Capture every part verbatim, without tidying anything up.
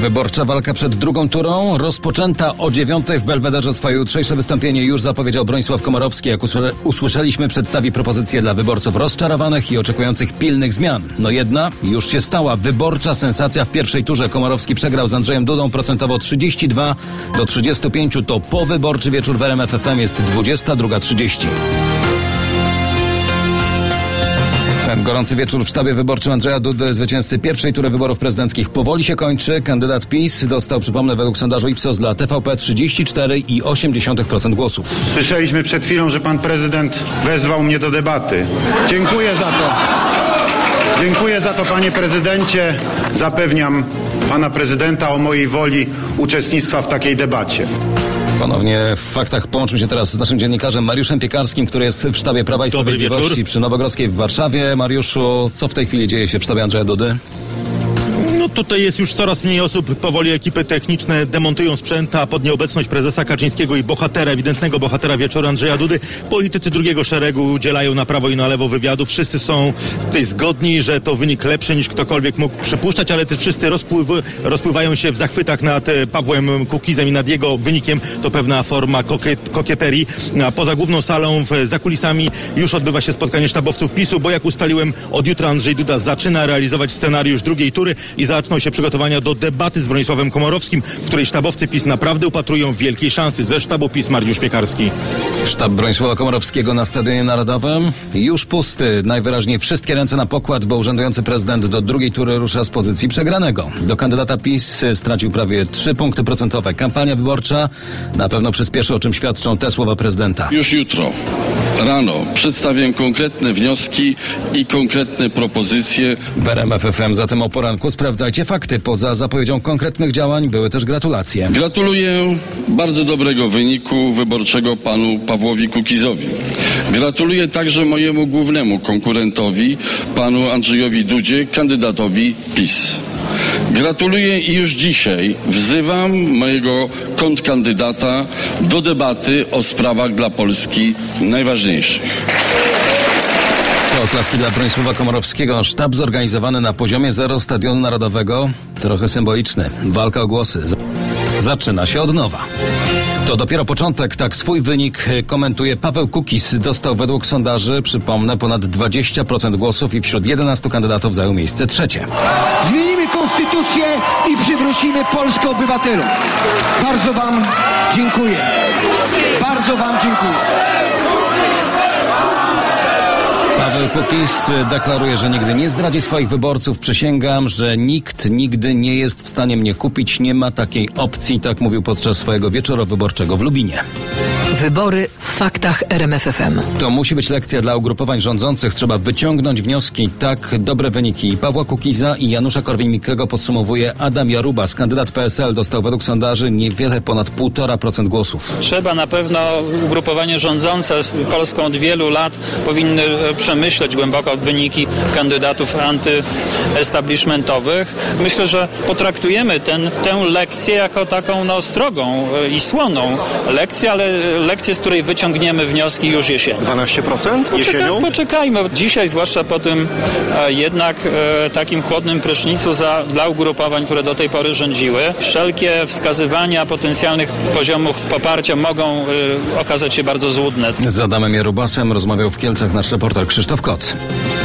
Wyborcza walka przed drugą turą rozpoczęta o dziewiątej w Belwederze. Swoje jutrzejsze wystąpienie już zapowiedział Bronisław Komorowski. Jak usłyszeliśmy, przedstawi propozycje dla wyborców rozczarowanych i oczekujących pilnych zmian. No jedna już się stała. Wyborcza sensacja w pierwszej turze. Komorowski przegrał z Andrzejem Dudą procentowo trzydzieści dwa do trzydziestu pięciu. To powyborczy wieczór w R M F F M. Jest dwudziesta druga trzydzieści. Ten gorący wieczór w sztabie wyborczym Andrzeja Dudy, zwycięzcy pierwszej tury wyborów prezydenckich, powoli się kończy. Kandydat PiS dostał, przypomnę, według sondażu Ipsos dla T V P trzydzieści cztery i osiem dziesiątych procent głosów. Słyszeliśmy przed chwilą, że pan prezydent wezwał mnie do debaty. Dziękuję za to. Dziękuję za to, panie prezydencie. Zapewniam pana prezydenta o mojej woli uczestnictwa w takiej debacie. Ponownie w faktach połączymy się teraz z naszym dziennikarzem Mariuszem Piekarskim, który jest w sztabie Prawa i Sprawiedliwości przy Nowogrodzkiej w Warszawie. Mariuszu, co w tej chwili dzieje się w sztabie Andrzeja Dudy? No tutaj jest już coraz mniej osób. Powoli ekipy techniczne demontują sprzęt, a pod nieobecność prezesa Kaczyńskiego i bohatera, ewidentnego bohatera wieczoru Andrzeja Dudy, politycy drugiego szeregu udzielają na prawo i na lewo wywiadów. Wszyscy są tutaj zgodni, że to wynik lepszy niż ktokolwiek mógł przypuszczać, ale też wszyscy rozpływ, rozpływają się w zachwytach nad Pawłem Kukizem i nad jego wynikiem. To pewna forma kokiet, kokieterii. A poza główną salą, w, za kulisami już odbywa się spotkanie sztabowców PiSu, bo jak ustaliłem, od jutra Andrzej Duda zaczyna realizować scenariusz drugiej tury i zaczną się przygotowania do debaty z Bronisławem Komorowskim, w której sztabowcy PiS naprawdę upatrują wielkiej szansy. Ze sztabu PiS Mariusz Piekarski. Sztab Bronisława Komorowskiego na Stadionie Narodowym już pusty. Najwyraźniej wszystkie ręce na pokład, bo urzędujący prezydent do drugiej tury rusza z pozycji przegranego. Do kandydata PiS stracił prawie trzy punkty procentowe. Kampania wyborcza na pewno przyspieszy, o czym świadczą te słowa prezydenta. Już jutro rano przedstawię konkretne wnioski i konkretne propozycje. W R M F F M zatem o poranku sprawdzajcie fakty. Poza zapowiedzią konkretnych działań były też gratulacje. Gratuluję bardzo dobrego wyniku wyborczego panu Pawłowi Kukizowi. Gratuluję także mojemu głównemu konkurentowi, panu Andrzejowi Dudzie, kandydatowi PiS. Gratuluję i już dzisiaj wzywam mojego kontrkandydata do debaty o sprawach dla Polski najważniejszych. To oklaski dla Bronisława Komorowskiego. Sztab zorganizowany na poziomie zero Stadionu Narodowego. Trochę symboliczny. Walka o głosy zaczyna się od nowa. To dopiero początek. Tak swój wynik komentuje Paweł Kukiz. Dostał według sondaży, przypomnę, ponad dwadzieścia procent głosów i wśród jedenastu kandydatów zajął miejsce trzecie. Zmienimy konstytucję i przywrócimy Polskę obywatelom. Bardzo wam dziękuję. Bardzo wam dziękuję. Paweł Kukiz deklaruje, że nigdy nie zdradzi swoich wyborców. Przysięgam, że nikt nigdy nie jest w stanie mnie kupić. Nie ma takiej opcji. Tak mówił podczas swojego wieczoru wyborczego w Lubinie. Wybory w faktach R M F F M. To musi być lekcja dla ugrupowań rządzących. Trzeba wyciągnąć wnioski. Tak, dobre wyniki Pawła Kukiza i Janusza Korwin-Mikkego podsumowuje Adam Jarubas. Kandydat P S L dostał według sondaży niewiele ponad półtora procent głosów. Trzeba na pewno ugrupowanie rządzące Polską od wielu lat powinny przemyśleć głęboko wyniki kandydatów antyestablishmentowych. Myślę, że potraktujemy ten, tę lekcję jako taką no, strogą i słoną lekcję, ale lekcję, z której wyciągniemy wnioski już jesienią. dwanaście procent jesienią? Poczekaj, poczekajmy. Dzisiaj, zwłaszcza po tym e, jednak e, takim chłodnym prysznicu za, dla ugrupowań, które do tej pory rządziły, wszelkie wskazywania potencjalnych poziomów poparcia mogą e, okazać się bardzo złudne. Z Adamem Jarubasem rozmawiał w Kielcach nasz reporter Krzysztof Kot.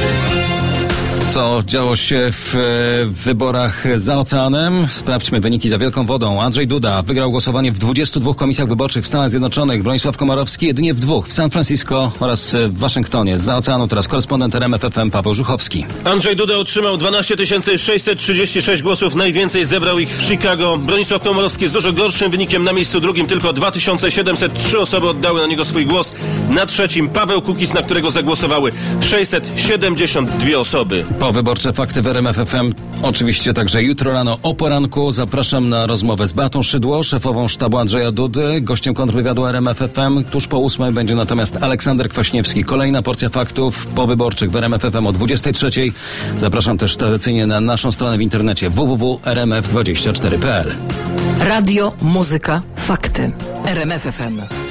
Co działo się w, w wyborach za oceanem? Sprawdźmy wyniki za wielką wodą. Andrzej Duda wygrał głosowanie w dwudziestu dwóch komisjach wyborczych w Stanach Zjednoczonych. Bronisław Komorowski jedynie w dwóch, w San Francisco oraz w Waszyngtonie. Za oceanu teraz korespondent R M F F M Paweł Żuchowski. Andrzej Duda otrzymał dwanaście tysięcy sześćset trzydzieści sześć głosów. Najwięcej zebrał ich w Chicago. Bronisław Komorowski z dużo gorszym wynikiem na miejscu drugim. Tylko dwa tysiące siedemset trzy osoby oddały na niego swój głos. Na trzecim Paweł Kukiz, na którego zagłosowały sześćset siedemdziesiąt dwie osoby. Po wyborcze fakty w R M F F M oczywiście także jutro rano o poranku. Zapraszam na rozmowę z Beatą Szydło, szefową sztabu Andrzeja Dudy. Gościem kontrwywiadu R M F F M tuż po ósmej będzie natomiast Aleksander Kwaśniewski. Kolejna porcja faktów powyborczych w R M F F M o dwudziestej trzeciej. Zapraszam też tradycyjnie na naszą stronę w internecie w w w kropka r m f dwadzieścia cztery kropka p l. Radio, muzyka, fakty. R M F F M.